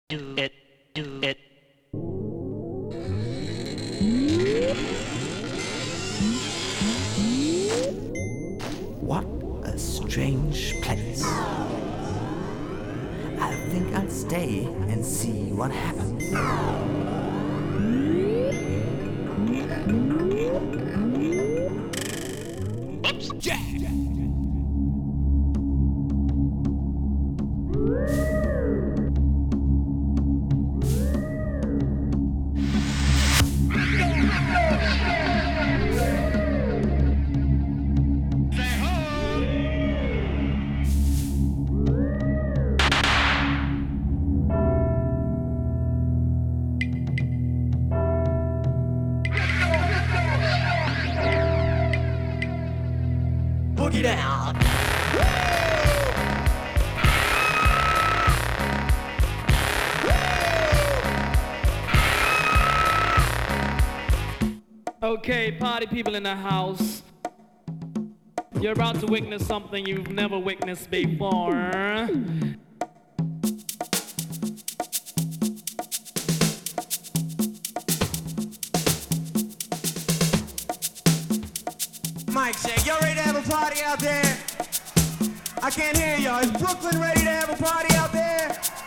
do it. What a strange place. I think I'll stay and see what happens. Oops, Jack! Boogie down. Okay, party people in the house. You're about to witness something you've never witnessed before. Mike check, y'all ready to have a party out there? I can't hear y'all. Is Brooklyn ready to have a party out there?